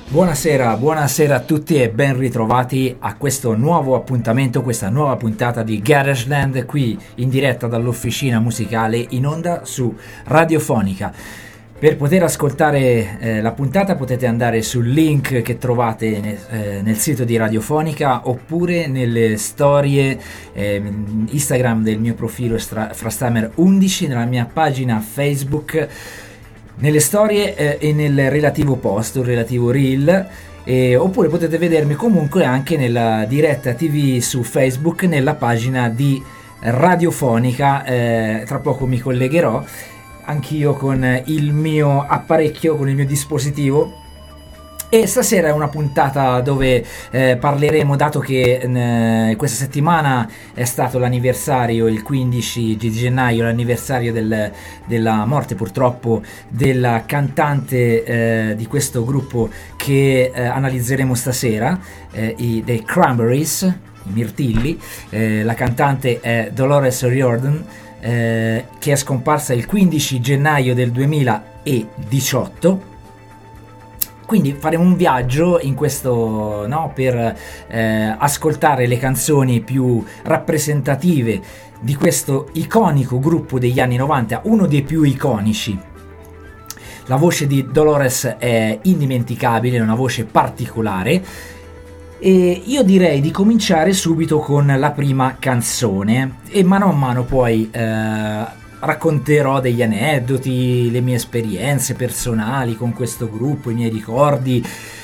Buonasera, buonasera a tutti e ben ritrovati a questo nuovo appuntamento, questa nuova puntata di Garageland qui in diretta dall'officina musicale in onda su Radiofonica. Per poter ascoltare la puntata potete andare sul link che trovate nel sito di Radiofonica oppure nelle storie Instagram del mio profilo Frastamer11, nella mia pagina Facebook, nelle storie e nel relativo post, un relativo reel, oppure potete vedermi comunque anche nella diretta TV su Facebook, nella pagina di Radiofonica. Tra poco mi collegherò anch'io con il mio apparecchio, con il mio dispositivo. E stasera è una puntata dove parleremo, dato che questa settimana è stato l'anniversario, il 15 di gennaio, l'anniversario della morte purtroppo della cantante di questo gruppo che analizzeremo stasera, dei Cranberries, i Mirtilli. La cantante è Dolores O'Riordan, che è scomparsa il 15 gennaio del 2018. Quindi faremo un viaggio in questo, no, per ascoltare le canzoni più rappresentative di questo iconico gruppo degli anni 90, uno dei più iconici. La voce di Dolores è indimenticabile, è una voce particolare, e io direi di cominciare subito con la prima canzone e mano a mano poi racconterò degli aneddoti, le mie esperienze personali con questo gruppo, i miei ricordi.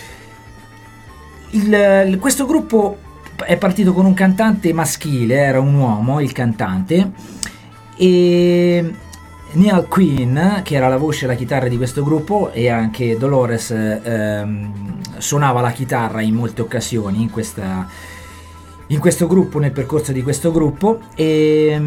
Questo gruppo è partito con un cantante maschile, era un uomo il cantante, e Neil Quinn, che era la voce e la chitarra di questo gruppo, e anche Dolores suonava la chitarra in molte occasioni in questo gruppo, nel percorso di questo gruppo. E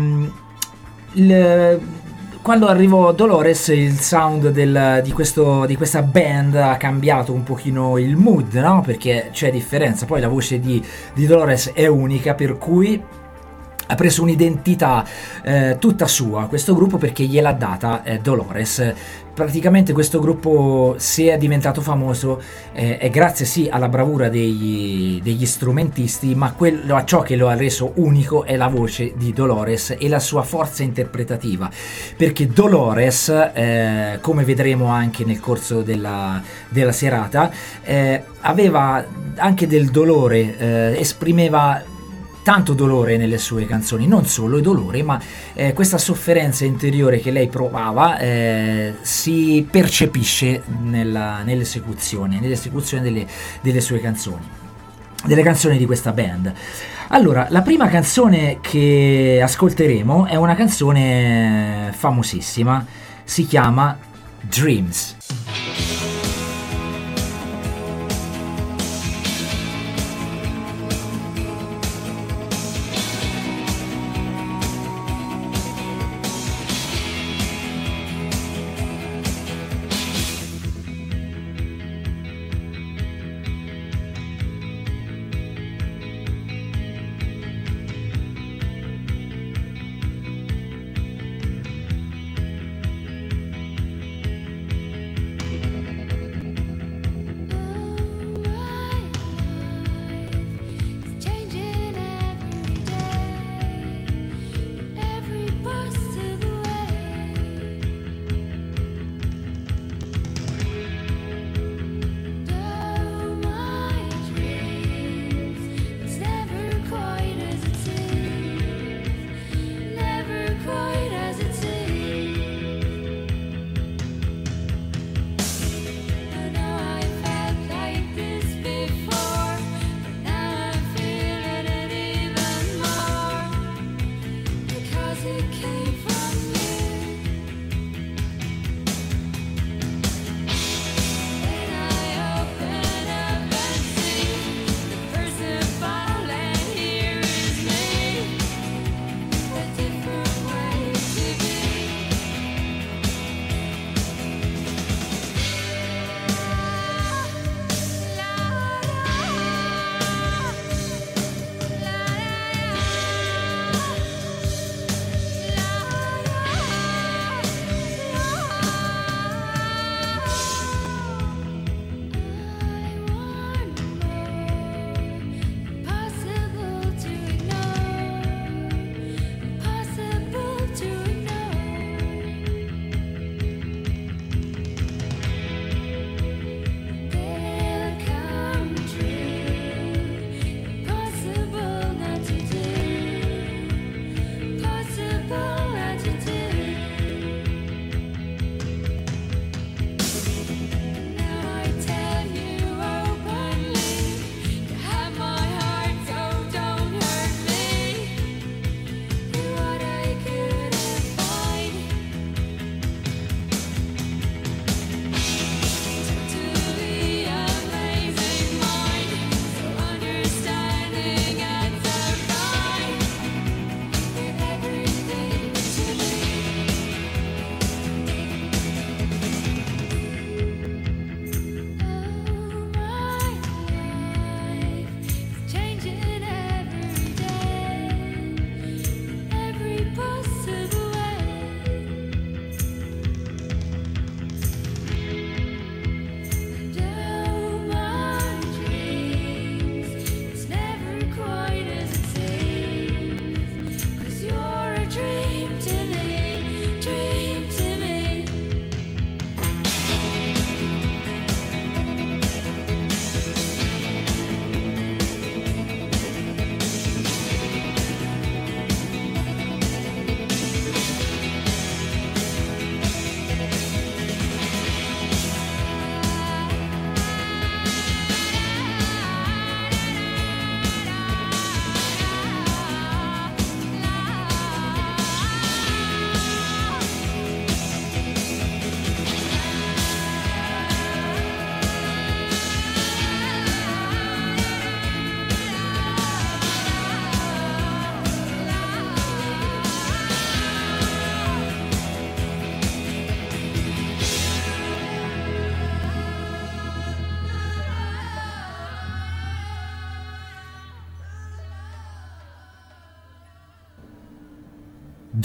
quando arrivò Dolores, il sound di questa band ha cambiato un pochino il mood, no? Perché c'è differenza, poi la voce di Dolores è unica, per cui ha preso un'identità tutta sua questo gruppo, perché gliel'ha data Dolores. Praticamente questo gruppo, se è diventato famoso, è grazie sì alla bravura degli strumentisti, ma ciò che lo ha reso unico è la voce di Dolores e la sua forza interpretativa, perché Dolores, come vedremo anche nel corso della serata, aveva anche del dolore, esprimeva tanto dolore nelle sue canzoni, non solo il dolore, ma questa sofferenza interiore che lei provava si percepisce nell'esecuzione delle sue canzoni, delle canzoni di questa band. Allora, la prima canzone che ascolteremo è una canzone famosissima, si chiama Dreams.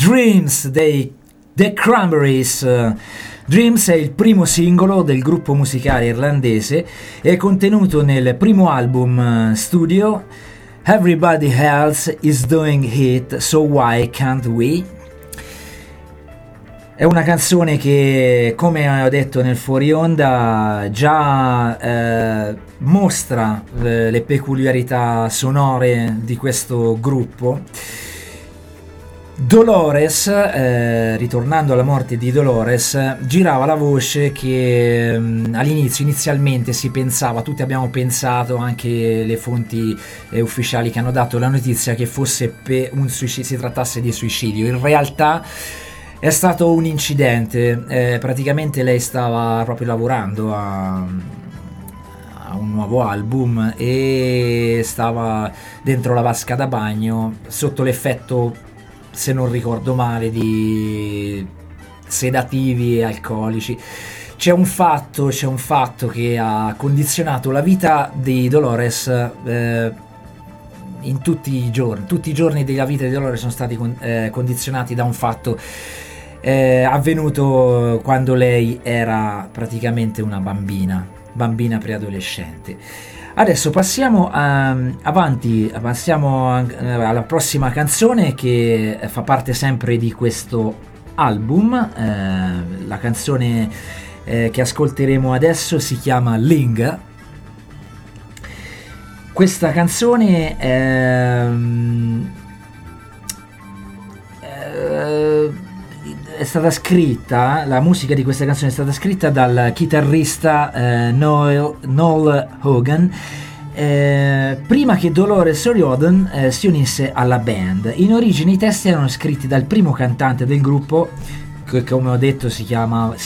Dreams dei The Cranberries. Dreams è il primo singolo del gruppo musicale irlandese e è contenuto nel primo album studio Everybody Else Is Doing It, So Why Can't We? È una canzone che, come ho detto nel fuori onda, già mostra le peculiarità sonore di questo gruppo. Dolores, ritornando alla morte di Dolores, girava la voce che inizialmente si pensava, tutti abbiamo pensato, anche le fonti ufficiali che hanno dato la notizia, che fosse un suicidio, si trattasse di suicidio. In realtà è stato un incidente, praticamente lei stava proprio lavorando a un nuovo album e stava dentro la vasca da bagno sotto l'effetto, se non ricordo male, di sedativi e alcolici. C'è un fatto che ha condizionato la vita di Dolores in tutti i giorni della vita di Dolores sono stati condizionati da un fatto avvenuto quando lei era praticamente una bambina preadolescente. Adesso passiamo avanti, passiamo alla prossima canzone che fa parte sempre di questo album. La canzone che ascolteremo adesso si chiama Ling. Questa canzone è stata scritta, la musica di questa canzone è stata scritta dal chitarrista Noel Hogan prima che Dolores O'Riordan si unisse alla band. In origine i testi erano scritti dal primo cantante del gruppo, che come ho detto si chiama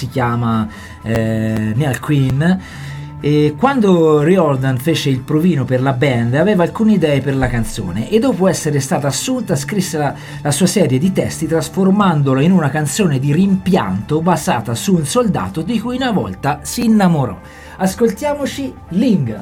Neil Quinn. E quando Riordan fece il provino per la band aveva alcune idee per la canzone e dopo essere stata assunta scrisse la sua serie di testi trasformandola in una canzone di rimpianto basata su un soldato di cui una volta si innamorò. Ascoltiamoci Ling.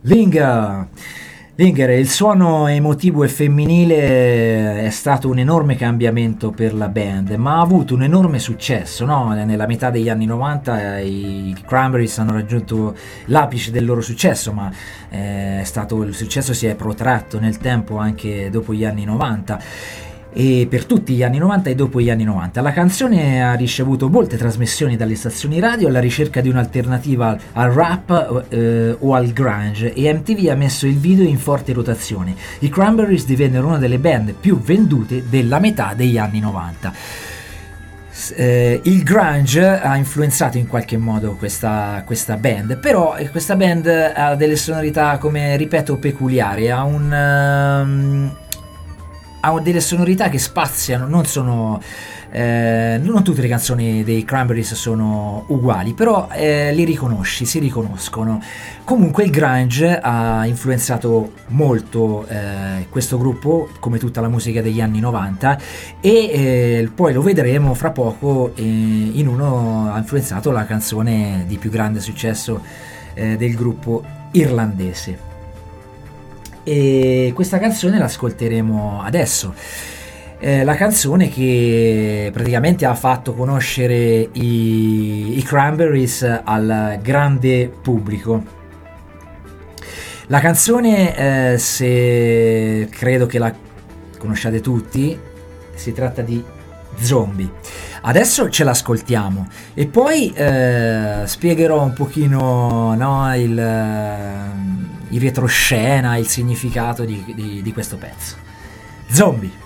Linger. Linger, il suono emotivo e femminile è stato un enorme cambiamento per la band, ma ha avuto un enorme successo, no? Nella metà degli anni 90 i Cranberries hanno raggiunto l'apice del loro successo, ma il successo si è protratto nel tempo anche dopo gli anni 90. E per tutti gli anni 90 e dopo gli anni 90 la canzone ha ricevuto molte trasmissioni dalle stazioni radio alla ricerca di un'alternativa al rap o al grunge, e MTV ha messo il video in forte rotazione. I Cranberries divennero una delle band più vendute della metà degli anni 90. Il grunge ha influenzato in qualche modo questa band, però questa band ha delle sonorità, come ripeto, peculiari, ha delle sonorità che spaziano, non tutte le canzoni dei Cranberries sono uguali, però si riconoscono. Comunque il grunge ha influenzato molto questo gruppo, come tutta la musica degli anni 90, e poi lo vedremo fra poco, in uno ha influenzato la canzone di più grande successo del gruppo irlandese. E questa canzone l'ascolteremo adesso, la canzone che praticamente ha fatto conoscere i Cranberries al grande pubblico. La canzone, se credo che la conosciate tutti, si tratta di Zombie. Adesso ce l'ascoltiamo e poi spiegherò un pochino, no, il retroscena, il significato di questo pezzo. Zombie.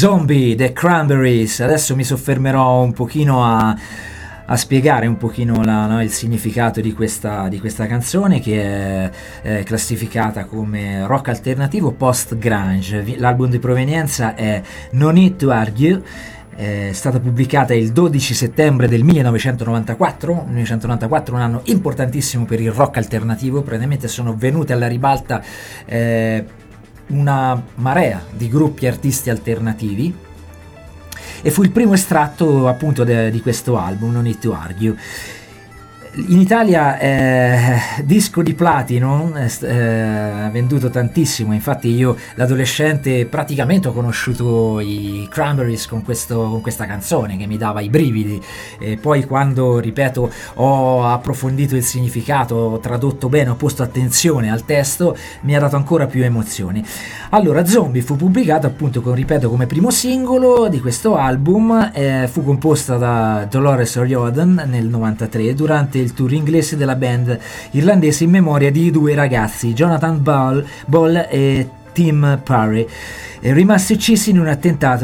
Zombie, The Cranberries. Adesso mi soffermerò un pochino a spiegare un pochino il significato di questa canzone, che è classificata come rock alternativo post-grunge. L'album di provenienza è No Need to Argue. È stata pubblicata il 12 settembre del 1994, un anno importantissimo per il rock alternativo. Praticamente sono venute alla ribalta una marea di gruppi artisti alternativi, e fu il primo estratto appunto di questo album, No Need to Argue. In Italia disco di platino, venduto tantissimo. Infatti io da adolescente praticamente ho conosciuto i Cranberries con questa canzone che mi dava i brividi, e poi quando, ripeto, ho approfondito il significato, ho tradotto bene, ho posto attenzione al testo, mi ha dato ancora più emozioni. Allora, Zombie fu pubblicata appunto come primo singolo di questo album. Fu composta da Dolores O'Riordan nel 93 durante il tour inglese della band irlandese in memoria di due ragazzi, Jonathan Ball e Tim Parry, rimasti uccisi in un attentato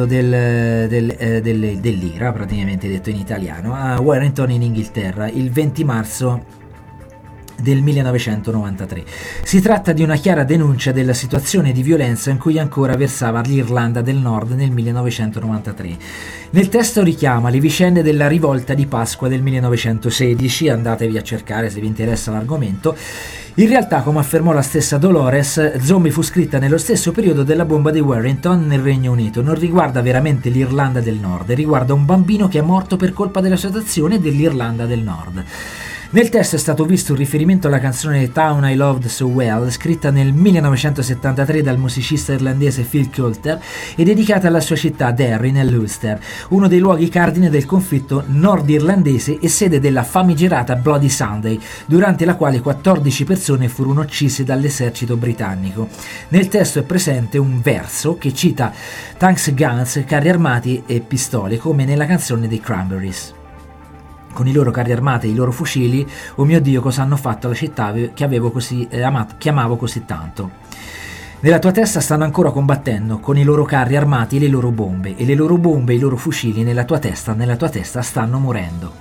dell'IRA, praticamente detto in italiano, a Warrington in Inghilterra il 20 marzo del 1993. Si tratta di una chiara denuncia della situazione di violenza in cui ancora versava l'Irlanda del Nord nel 1993. Nel testo richiama le vicende della rivolta di Pasqua del 1916, andatevi a cercare se vi interessa l'argomento. In realtà, come affermò la stessa Dolores, Zombie fu scritta nello stesso periodo della bomba di Warrington nel Regno Unito. Non riguarda veramente l'Irlanda del Nord, riguarda un bambino che è morto per colpa della situazione dell'Irlanda del Nord. Nel testo è stato visto un riferimento alla canzone Town I Loved So Well, scritta nel 1973 dal musicista irlandese Phil Coulter e dedicata alla sua città Derry nell'Ulster, uno dei luoghi cardine del conflitto nordirlandese e sede della famigerata Bloody Sunday, durante la quale 14 persone furono uccise dall'esercito britannico. Nel testo è presente un verso che cita tanks, guns, carri armati e pistole, come nella canzone dei Cranberries. Con i loro carri armati e i loro fucili, oh mio Dio, cosa hanno fatto alla città che avevo così che amavo così tanto. Nella tua testa stanno ancora combattendo con i loro carri armati e le loro bombe, e le loro bombe e i loro fucili nella tua testa stanno morendo.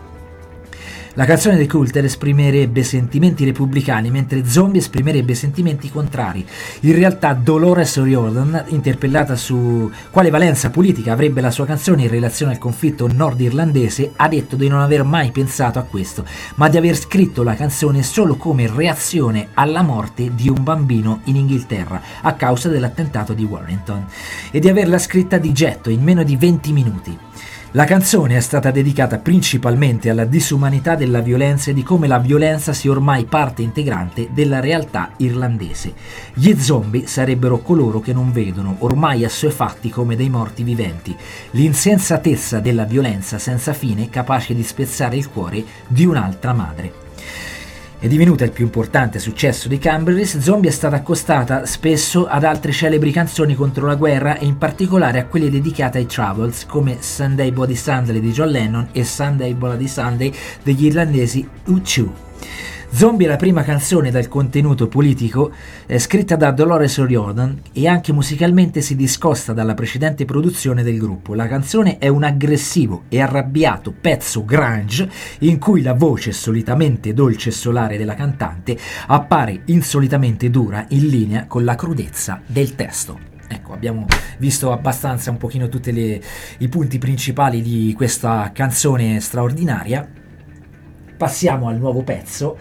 La canzone di Coulter esprimerebbe sentimenti repubblicani, mentre Zombie esprimerebbe sentimenti contrari. In realtà Dolores O'Riordan, interpellata su quale valenza politica avrebbe la sua canzone in relazione al conflitto nordirlandese, ha detto di non aver mai pensato a questo, ma di aver scritto la canzone solo come reazione alla morte di un bambino in Inghilterra a causa dell'attentato di Warrington, e di averla scritta di getto in meno di 20 minuti. La canzone è stata dedicata principalmente alla disumanità della violenza e di come la violenza sia ormai parte integrante della realtà irlandese. Gli zombie sarebbero coloro che non vedono, ormai assuefatti come dei morti viventi, l'insensatezza della violenza senza fine capace di spezzare il cuore di un'altra madre. È divenuta il più importante successo di Cranberries. Zombie è stata accostata spesso ad altre celebri canzoni contro la guerra, e in particolare a quelle dedicate ai Troubles, come Sunday Bloody Sunday di John Lennon e Sunday Bloody Sunday degli irlandesi U2. Zombie è la prima canzone dal contenuto politico scritta da Dolores O'Riordan, e anche musicalmente si discosta dalla precedente produzione del gruppo. La canzone è un aggressivo e arrabbiato pezzo grunge in cui la voce solitamente dolce e solare della cantante appare insolitamente dura, in linea con la crudezza del testo. Ecco, abbiamo visto abbastanza un pochino tutti i punti principali di questa canzone straordinaria. Passiamo al nuovo pezzo,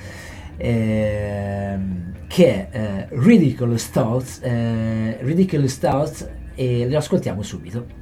che è Ridiculous Thoughts, e lo ascoltiamo subito.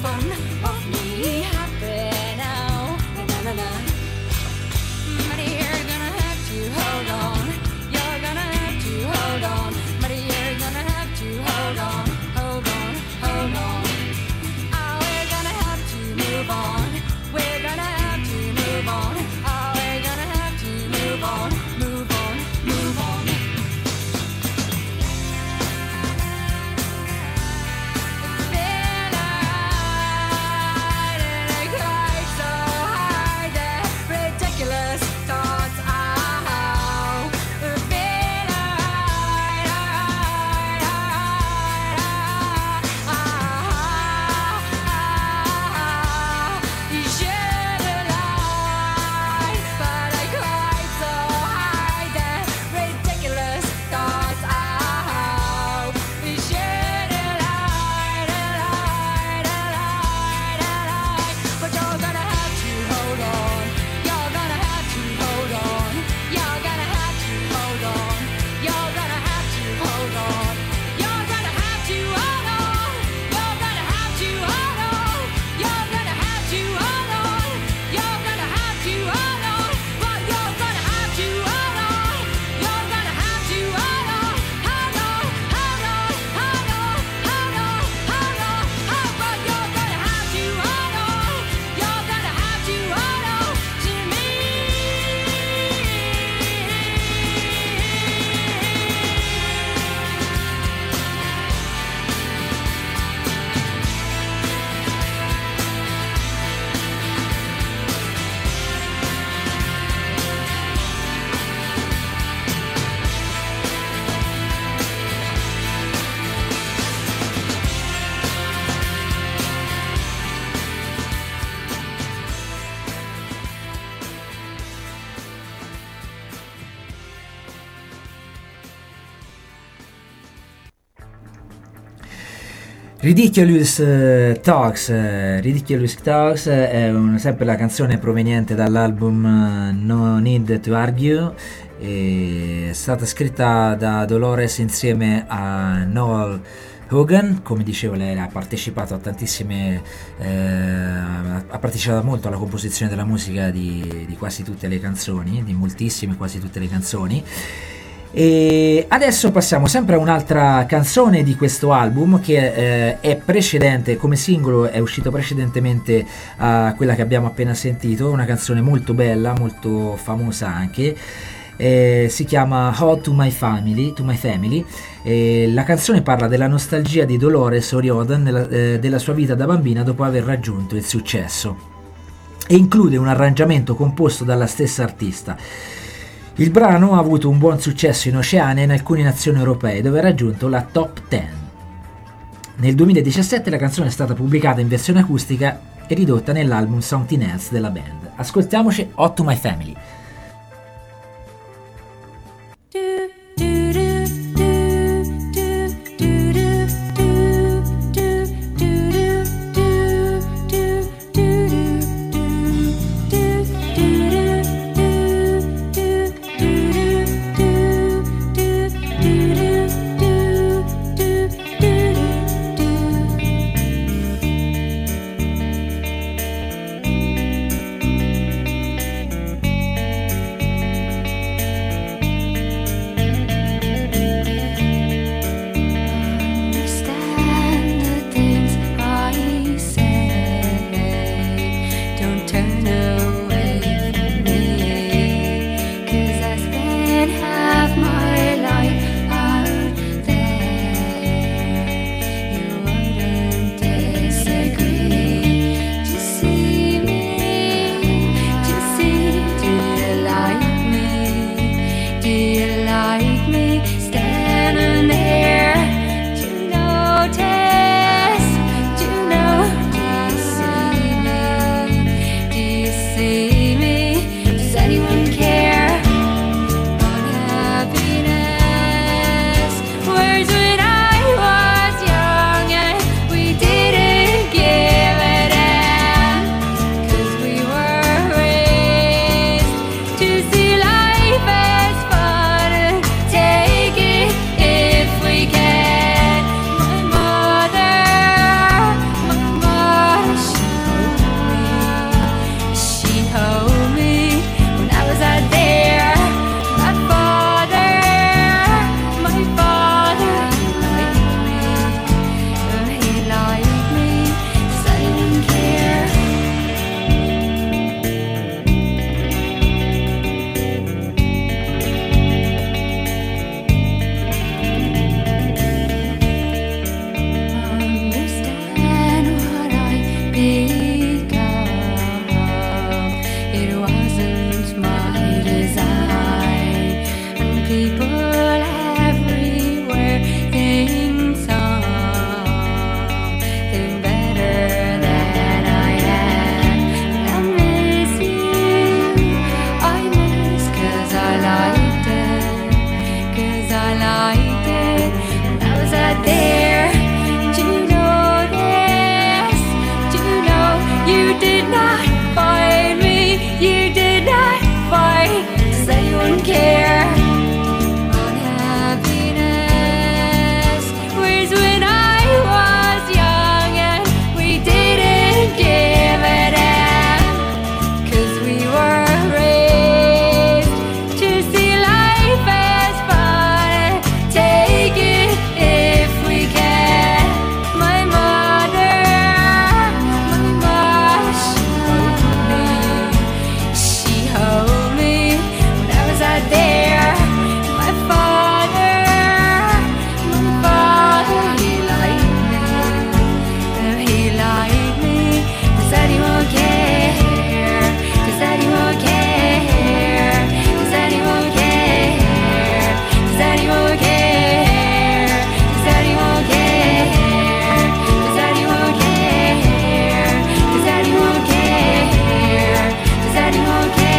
Ridiculous Talks è sempre la canzone proveniente dall'album No Need to Argue, è stata scritta da Dolores insieme a Noel Hogan. Come dicevo, lei ha partecipato a tantissime ha partecipato molto alla composizione della musica di quasi tutte le canzoni, di moltissime, quasi tutte le canzoni. E adesso passiamo sempre a un'altra canzone di questo album che è precedente, come singolo è uscito precedentemente a quella che abbiamo appena sentito, una canzone molto bella, molto famosa anche. Si chiama Ode to My Family. La canzone parla della nostalgia di Dolores O'Riordan della sua vita da bambina dopo aver raggiunto il successo, e include un arrangiamento composto dalla stessa artista. Il brano ha avuto un buon successo in Oceania e in alcune nazioni europee, dove ha raggiunto la top 10. Nel 2017 la canzone è stata pubblicata in versione acustica e ridotta nell'album Something Else della band. Ascoltiamoci Ode to My Family. I liked it when I was out there. Do you know this? Do you know you did not find me? You did not fight, 'cause anyone care. Unhappiness was when I was young and we didn't give a damn, 'cause we were raised to see life as fun and take it if we can. My mother, she held me when I was out there. My father, he liked me, 'cause anyone care, 'cause anyone care, 'cause anyone care, 'cause anyone care, 'cause anyone care, 'cause anyone care, 'cause anyone care, 'cause anyone care.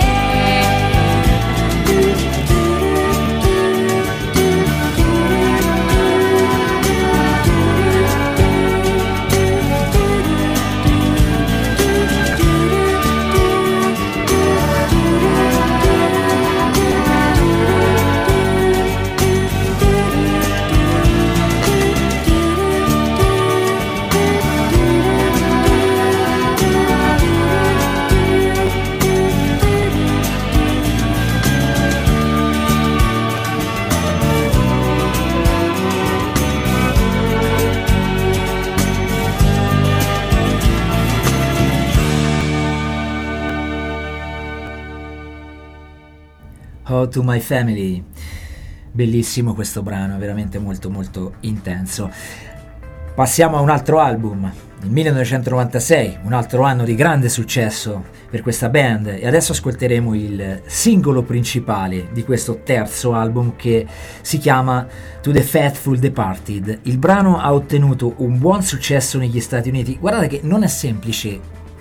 Oh to My Family, bellissimo questo brano, veramente molto molto intenso. Passiamo a un altro album, il 1996, un altro anno di grande successo per questa band, e adesso ascolteremo il singolo principale di questo terzo album che si chiama To the Faithful Departed. Il brano ha ottenuto un buon successo negli Stati Uniti. Guardate che non è semplice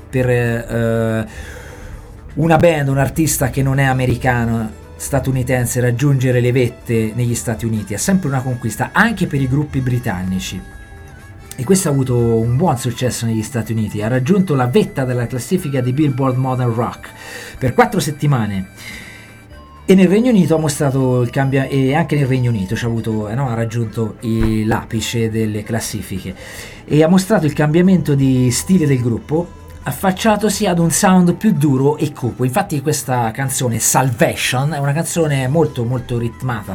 per una band, un artista che non è americano, statunitense, raggiungere le vette negli Stati Uniti. È sempre una conquista anche per i gruppi britannici, e questo ha avuto un buon successo negli Stati Uniti. Ha raggiunto la vetta della classifica di Billboard Modern Rock per 4 settimane, e nel Regno Unito ha mostrato il e anche nel Regno Unito ha raggiunto l'apice delle classifiche e ha mostrato il cambiamento di stile del gruppo, affacciatosi ad un sound più duro e cupo. Infatti questa canzone, Salvation, è una canzone molto molto ritmata,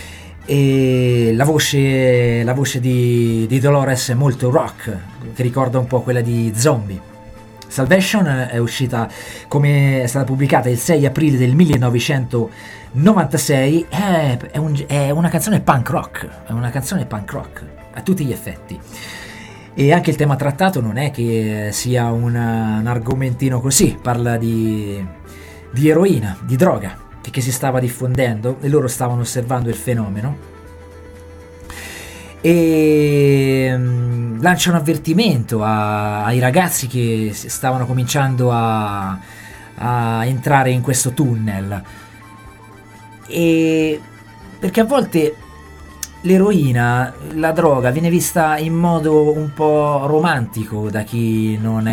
e la voce di Dolores è molto rock, che ricorda un po' quella di Zombie. Salvation è stata pubblicata il 6 aprile del 1996, è una canzone punk rock, a tutti gli effetti. E anche il tema trattato non è che sia un argomentino così, parla di eroina, di droga che si stava diffondendo, e loro stavano osservando il fenomeno, e lancia un avvertimento ai ragazzi che stavano cominciando a entrare in questo tunnel, e perché a volte l'eroina, la droga, viene vista in modo un po' romantico da chi non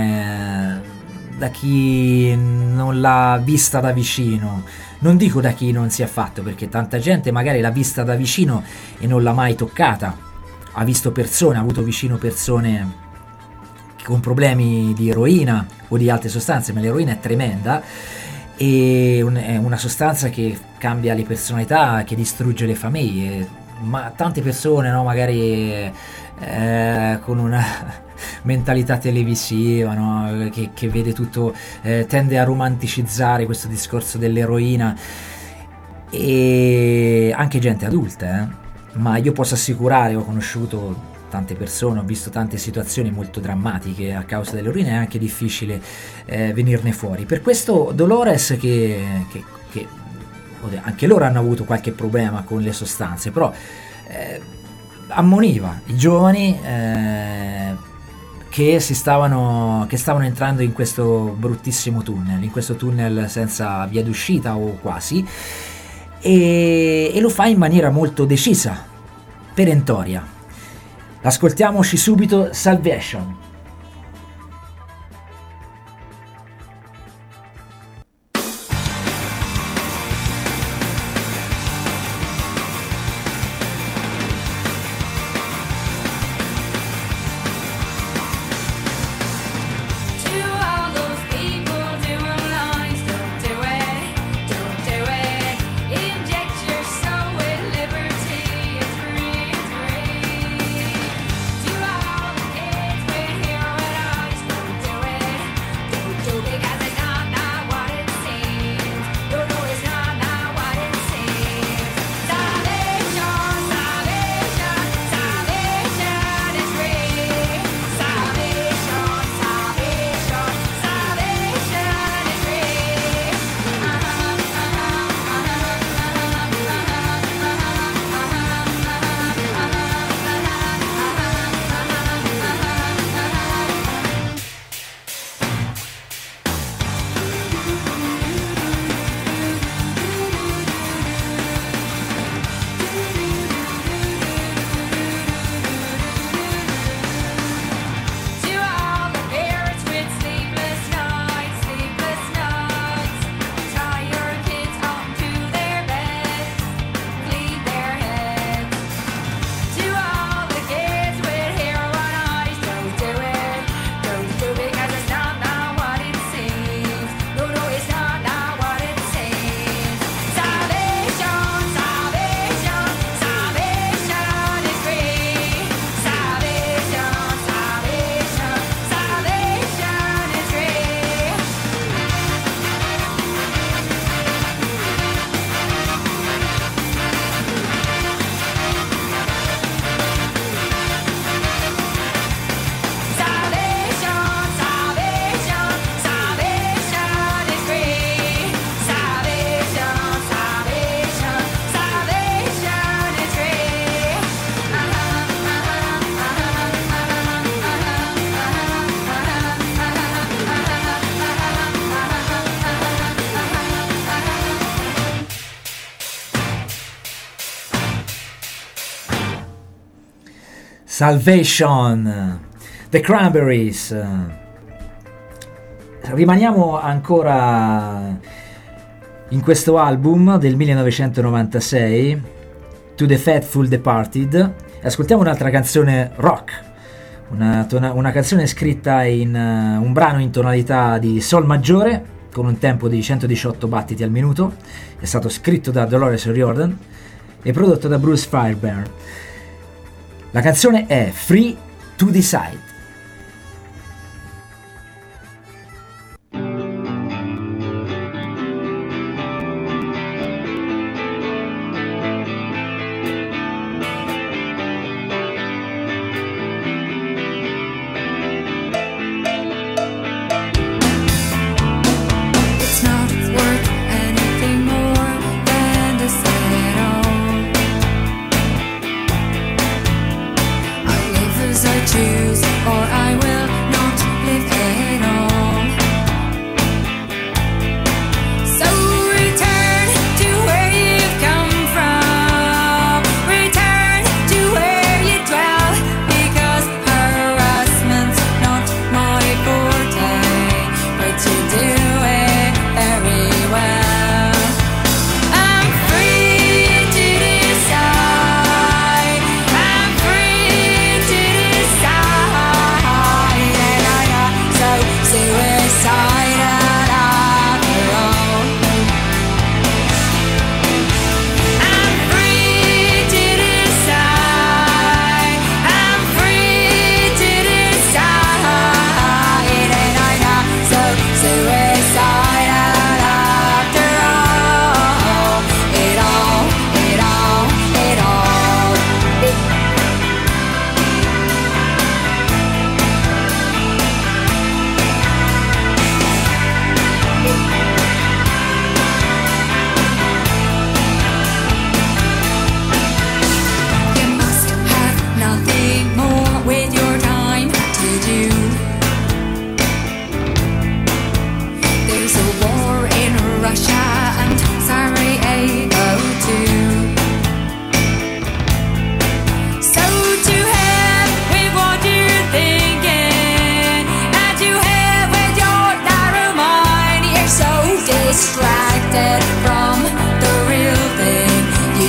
l'ha vista da vicino. Non dico da chi non si è fatto, perché tanta gente magari l'ha vista da vicino e non l'ha mai toccata. Ha avuto vicino persone con problemi di eroina o di altre sostanze, ma l'eroina è tremenda, e è una sostanza che cambia le personalità, che distrugge le famiglie. Ma tante persone, no, magari con una mentalità televisiva, no, che vede tutto, tende a romanticizzare questo discorso dell'eroina, e anche gente adulta, ma io posso assicurare, ho conosciuto tante persone, ho visto tante situazioni molto drammatiche a causa dell'eroina, è anche difficile venirne fuori. Per questo Dolores, che anche loro hanno avuto qualche problema con le sostanze, però ammoniva i giovani che stavano entrando in questo bruttissimo tunnel, senza via d'uscita o quasi, e lo fa in maniera molto decisa, perentoria. Ascoltiamoci subito Salvation. Salvation, The Cranberries. Rimaniamo ancora in questo album del 1996, To the Faithful Departed, e ascoltiamo un'altra canzone rock, una canzone scritta in un brano in tonalità di sol maggiore con un tempo di 118 battiti al minuto. È stato scritto da Dolores O'Riordan e prodotto da Bruce Fairbairn. La canzone è Free to Decide. Choose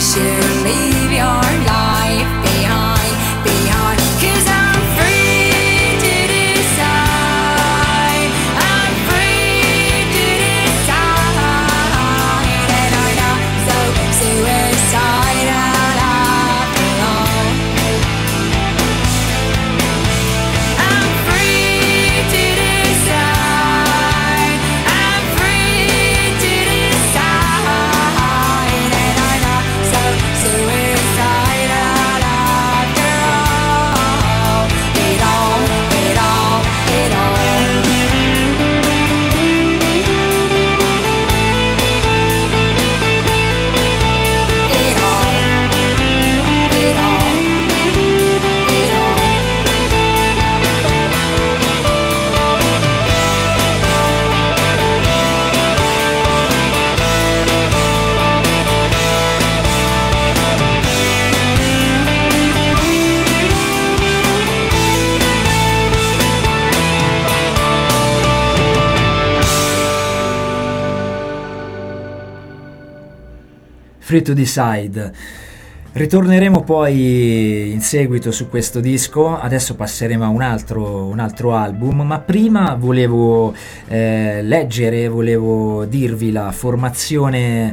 should leave your life behind, behind. 'Cause I'm free to decide, I'm free to decide, and I'm not so suicidal after all. I'm free to decide, I'm free to decide, and I'm not so suicidal after all. It all, it all, it all. It all, it all, it all. Free to Decide. Ritorneremo poi in seguito su questo disco, adesso passeremo a un altro album, ma prima volevo leggere, volevo dirvi la formazione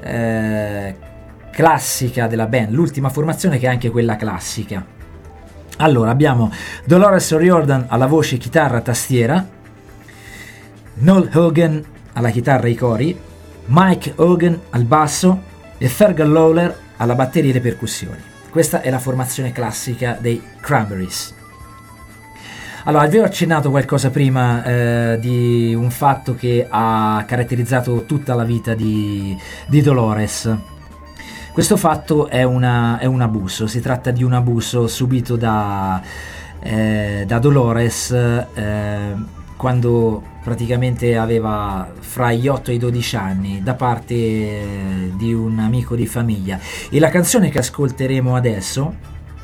classica della band, l'ultima formazione che è anche quella classica. Allora abbiamo Dolores O'Riordan alla voce, chitarra, tastiera, Noel Hogan alla chitarra e i cori, Mike Hogan al basso e Fergal Lawler alla batteria e le percussioni. Questa è la formazione classica dei Cranberries. Allora, vi ho accennato qualcosa prima di un fatto che ha caratterizzato tutta la vita di Dolores. Questo fatto è un abuso, si tratta di un abuso subito da Dolores quando praticamente aveva fra gli 8 e i 12 anni, da parte di un amico di famiglia. E la canzone che ascolteremo adesso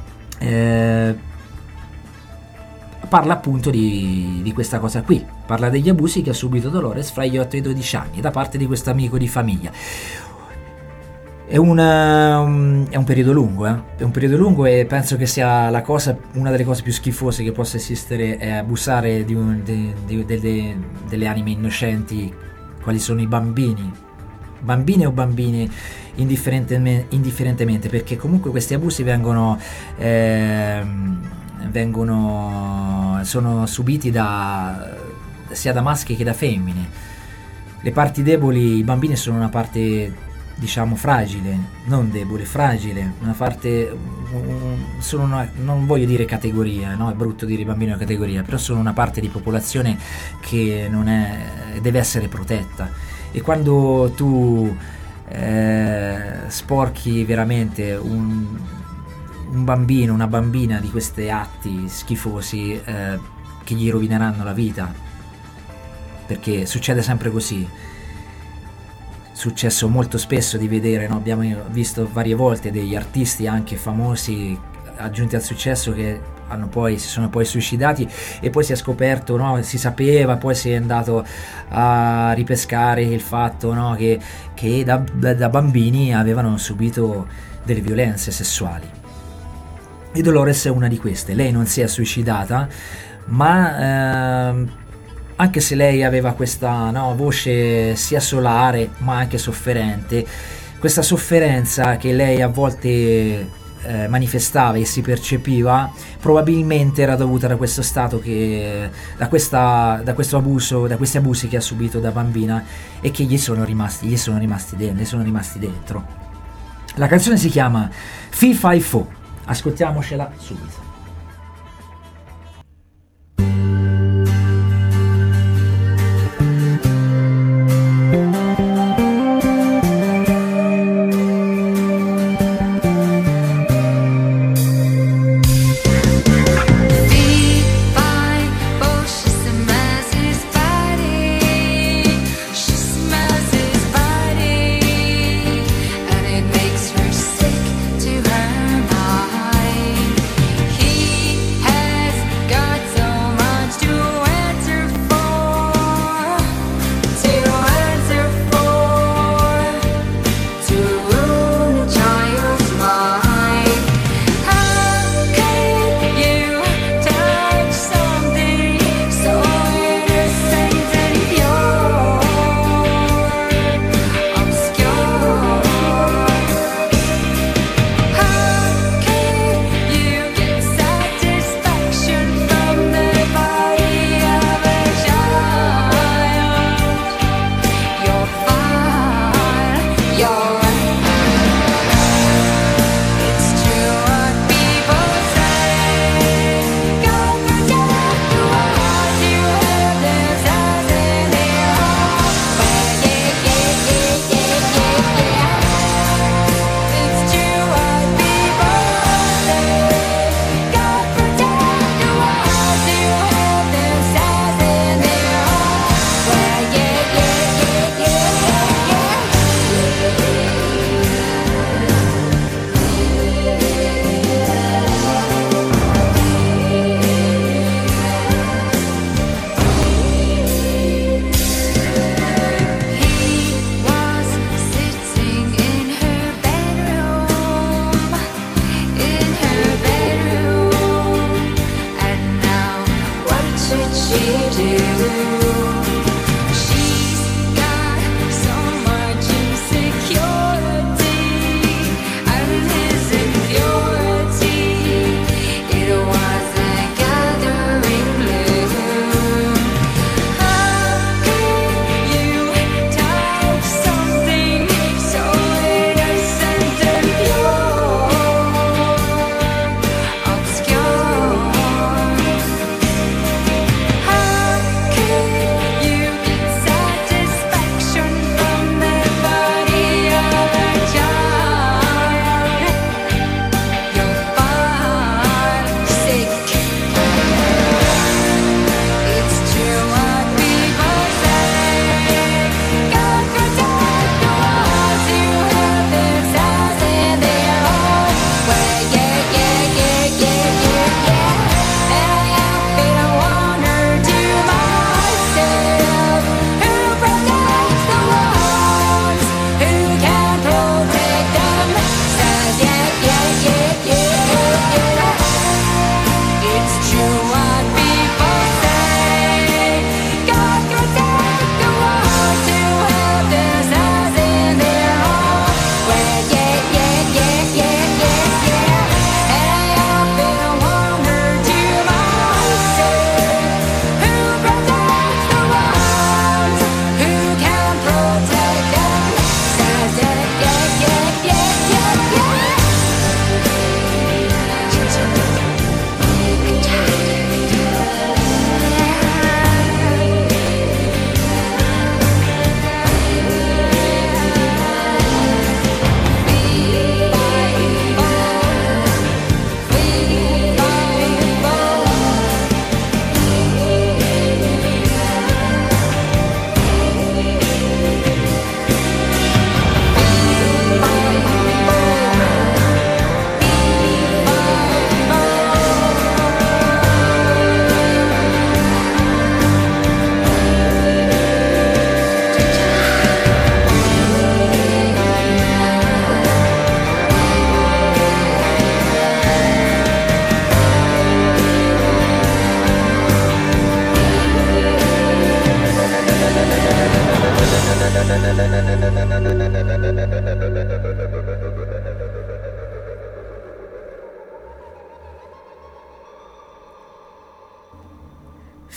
parla appunto di questa cosa qui, parla degli abusi che ha subito Dolores fra gli 8 e i 12 anni da parte di questo amico di famiglia. È un periodo lungo, è un periodo lungo, e penso che sia una delle cose più schifose che possa esistere, è abusare delle anime innocenti, quali sono i bambini o bambine, indifferentemente, perché comunque questi abusi sono subiti sia da maschi che da femmine. Le parti deboli, i bambini sono una parte, diciamo, fragile, non debole, fragile, una parte, non voglio dire categoria, no? È brutto dire bambino categoria, però sono una parte di popolazione che deve essere protetta. E quando tu sporchi veramente un bambino, una bambina di questi atti schifosi che gli rovineranno la vita, perché succede sempre così. Successo molto spesso di vedere, no? Abbiamo visto varie volte degli artisti anche famosi aggiunti al successo che si sono poi suicidati, e poi si è scoperto, no? Si sapeva, poi si è andato a ripescare il fatto, no? che da bambini avevano subito delle violenze sessuali. E Dolores è una di queste. Lei non si è suicidata, ma anche se lei aveva questa voce sia solare ma anche sofferente, questa sofferenza che lei a volte manifestava e si percepiva, probabilmente era dovuta da questo stato da questo abuso, da questi abusi che ha subito da bambina e che gli sono rimasti dentro. La canzone si chiama Fee Fi Fo, ascoltiamocela subito. He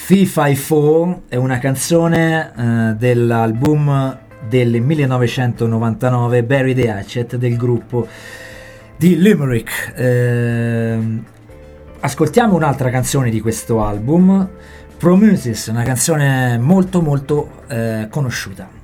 354 è una canzone dell'album del 1999 Bury the Hatchet del gruppo di Limerick. Ascoltiamo un'altra canzone di questo album, Promises, una canzone molto molto conosciuta.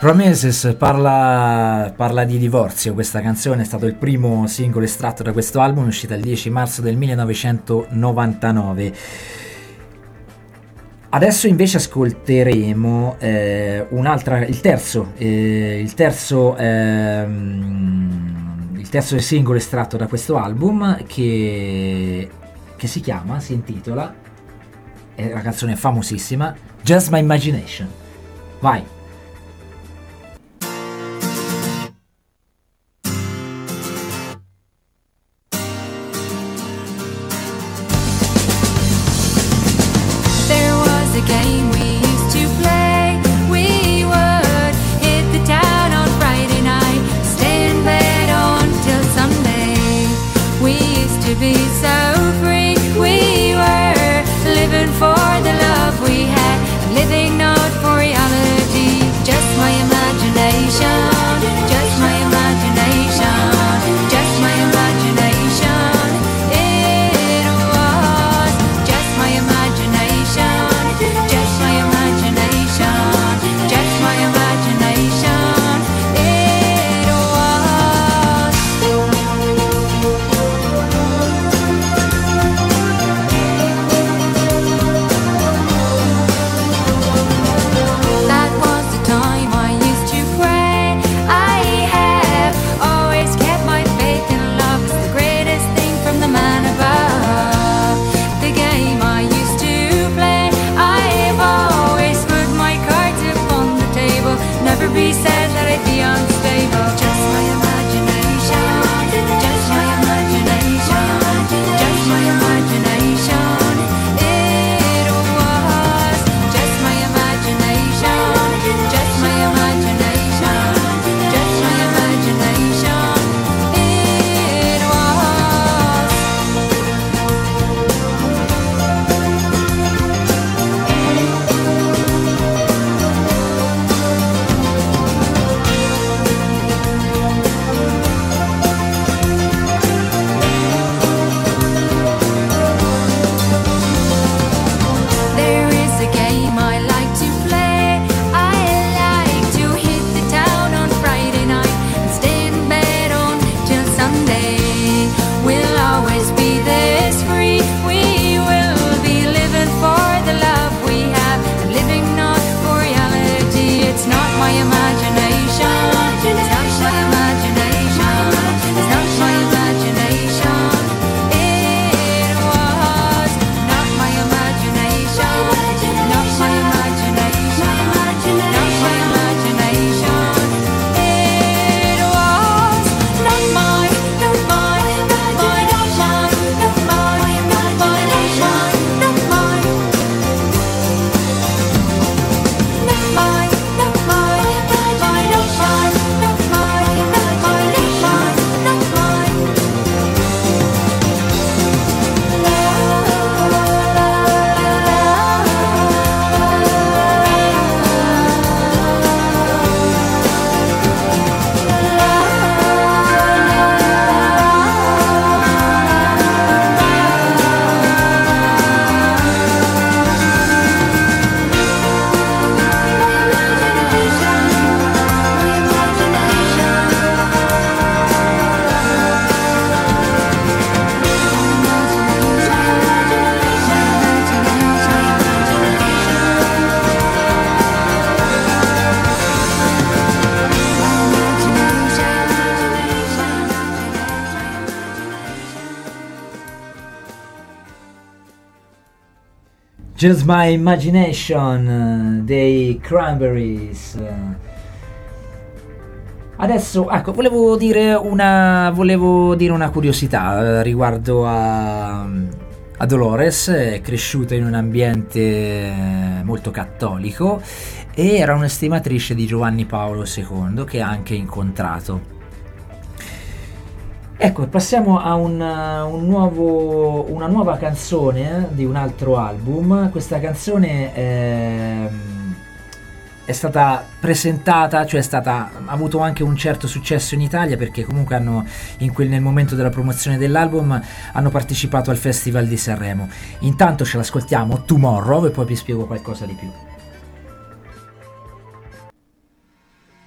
Chromesis parla di divorzio. Questa canzone è stato il primo singolo estratto da questo album, uscito il 10 marzo del 1999. Adesso invece ascolteremo il terzo singolo estratto da questo album che si intitola, è una canzone famosissima, Just My Imagination. Vai! Just My Imagination dei Cranberries. Adesso, ecco, volevo dire una curiosità riguardo a Dolores. È cresciuta in un ambiente molto cattolico e era un'estimatrice di Giovanni Paolo II, che ha anche incontrato. Ecco, passiamo a una nuova canzone di un altro album. Questa canzone è stata presentata, cioè ha avuto anche un certo successo in Italia, perché comunque nel momento della promozione dell'album hanno partecipato al Festival di Sanremo. Intanto ce l'ascoltiamo, Tomorrow, e poi vi spiego qualcosa di più.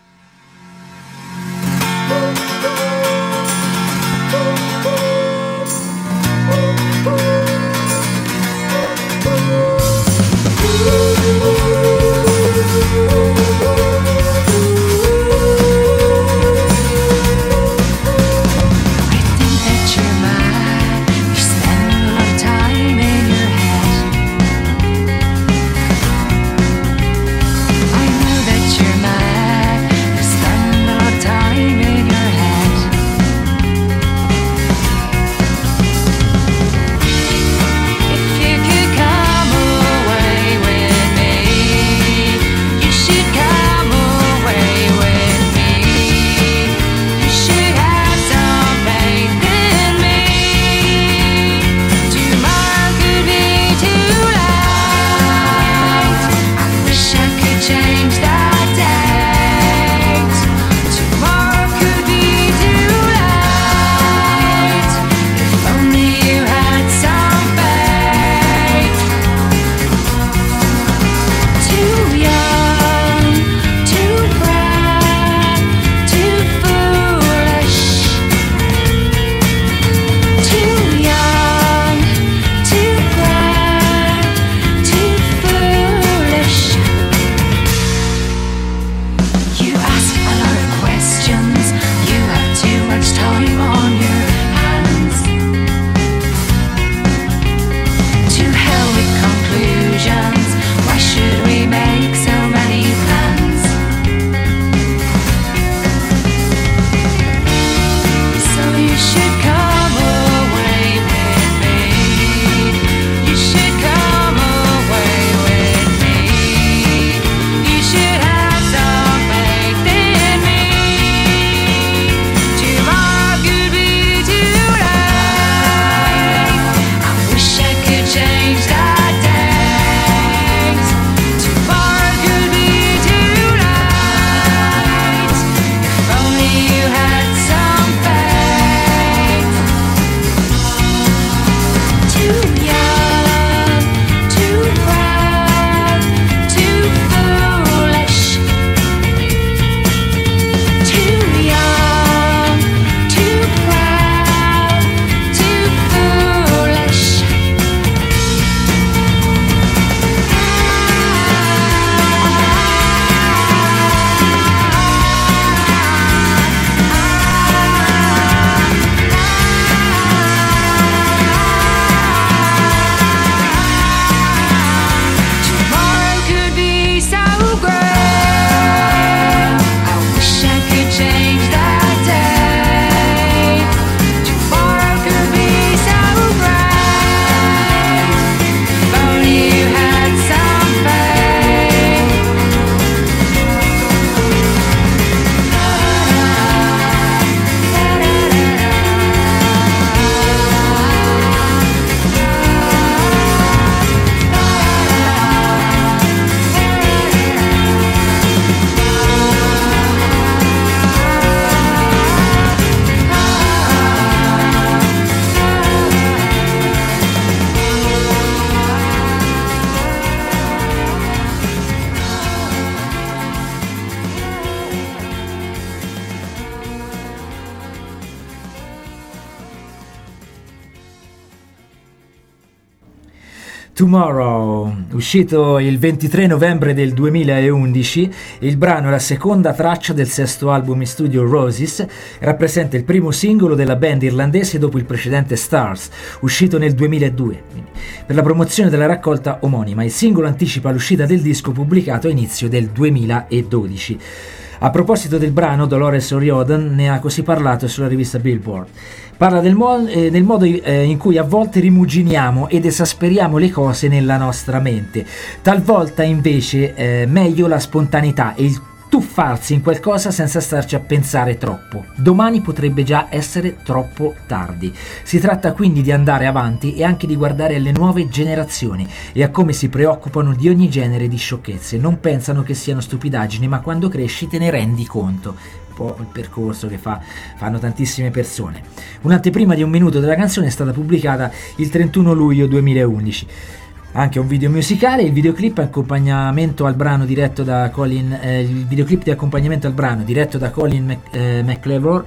Tomorrow, uscito il 23 novembre del 2011, il brano è la seconda traccia del sesto album in studio Roses, rappresenta il primo singolo della band irlandese dopo il precedente Stars, uscito nel 2002. Per la promozione della raccolta omonima, il singolo anticipa l'uscita del disco pubblicato a inizio del 2012. A proposito del brano, Dolores O'Riordan ne ha così parlato sulla rivista Billboard. Parla del modo in cui a volte rimuginiamo ed esasperiamo le cose nella nostra mente. Talvolta invece meglio la spontaneità e il tuffarsi in qualcosa senza starci a pensare troppo. Domani potrebbe già essere troppo tardi. Si tratta quindi di andare avanti e anche di guardare alle nuove generazioni e a come si preoccupano di ogni genere di sciocchezze. Non pensano che siano stupidaggini, ma quando cresci te ne rendi conto. Il percorso che fanno tantissime persone. Un'anteprima di un minuto della canzone è stata pubblicata il 31 luglio 2011. Anche un video musicale, il videoclip accompagnamento al brano diretto da Colin il videoclip di accompagnamento al brano diretto da Colin McLevor,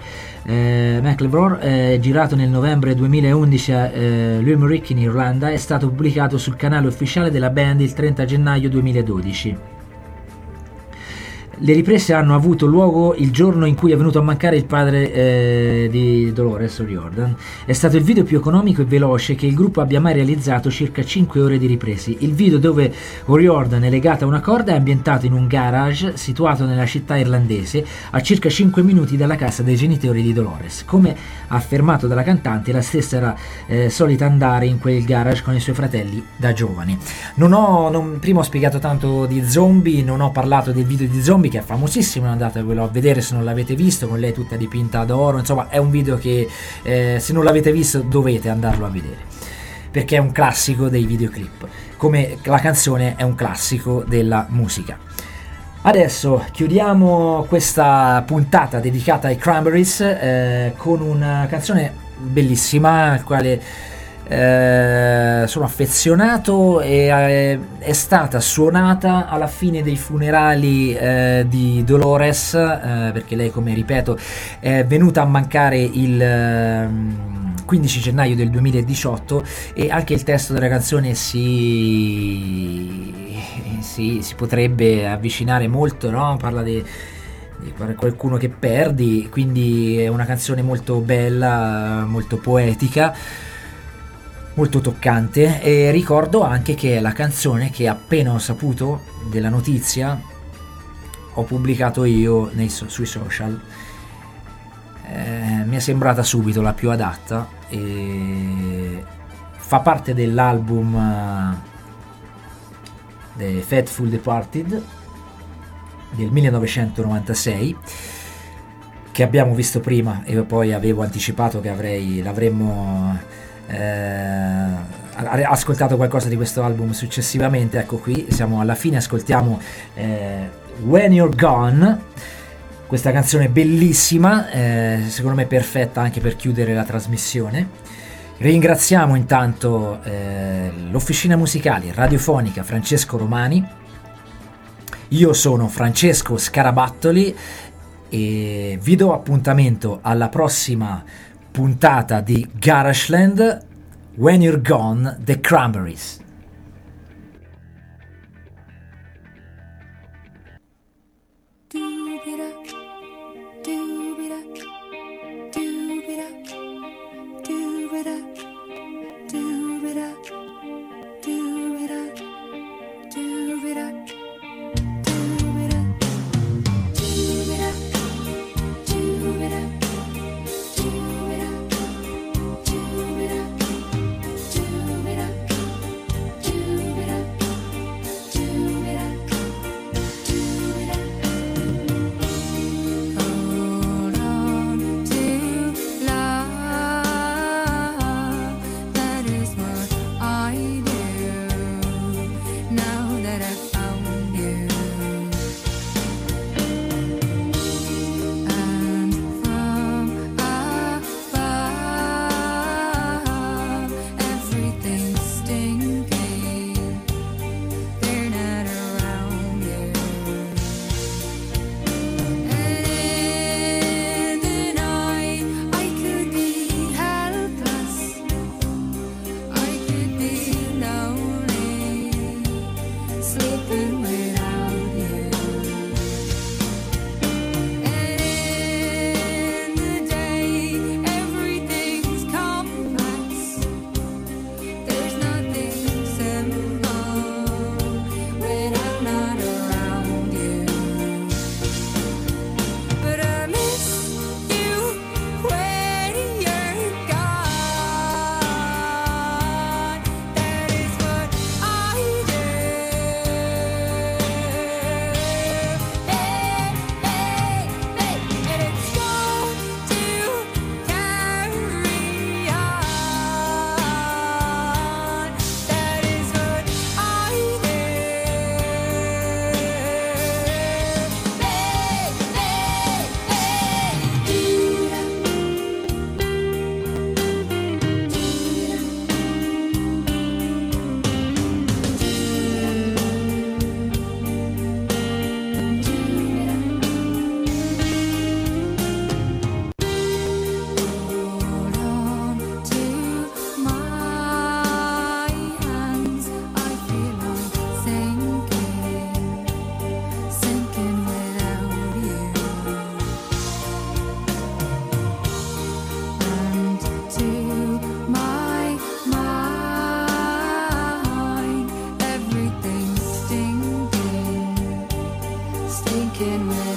girato nel novembre 2011 a Limerick in Irlanda, è stato pubblicato sul canale ufficiale della band il 30 gennaio 2012. Le riprese hanno avuto luogo il giorno in cui è venuto a mancare il padre di Dolores O'Riordan. È stato il video più economico e veloce che il gruppo abbia mai realizzato, circa 5 ore di riprese. Il video, dove O'Riordan è legata a una corda, è ambientato in un garage situato nella città irlandese, a circa 5 minuti dalla casa dei genitori di Dolores. Come affermato dalla cantante, la stessa era solita andare in quel garage con i suoi fratelli da giovani. Prima ho spiegato tanto di Zombie, non ho parlato del video di Zombie, che è famosissimo, andatevelo a vedere se non l'avete visto, con lei tutta dipinta d'oro. Insomma, è un video che se non l'avete visto dovete andarlo a vedere, perché è un classico dei videoclip, come la canzone è un classico della musica. Adesso chiudiamo questa puntata dedicata ai Cranberries con una canzone bellissima al quale sono affezionato e è stata suonata alla fine dei funerali di Dolores, perché lei, come ripeto, è venuta a mancare il 15 gennaio del 2018 e anche il testo della canzone si potrebbe avvicinare molto, no? Parla di qualcuno che perdi, quindi è una canzone molto bella, molto poetica, molto toccante. E ricordo anche che è la canzone che, appena ho saputo della notizia, ho pubblicato io sui social. Mi è sembrata subito la più adatta e fa parte dell'album The Faithful Departed del 1996, che abbiamo visto prima e poi avevo anticipato che l'avremmo ascoltato qualcosa di questo album successivamente. Ecco, qui siamo alla fine, ascoltiamo When You're Gone, questa canzone bellissima, secondo me perfetta anche per chiudere la trasmissione. Ringraziamo intanto l'Officina Musicale Radiofonica Francesco Romani. Io sono Francesco Scarabattoli e vi do appuntamento alla prossima puntata di Garageland. When You're Gone, The Cranberries. can wait.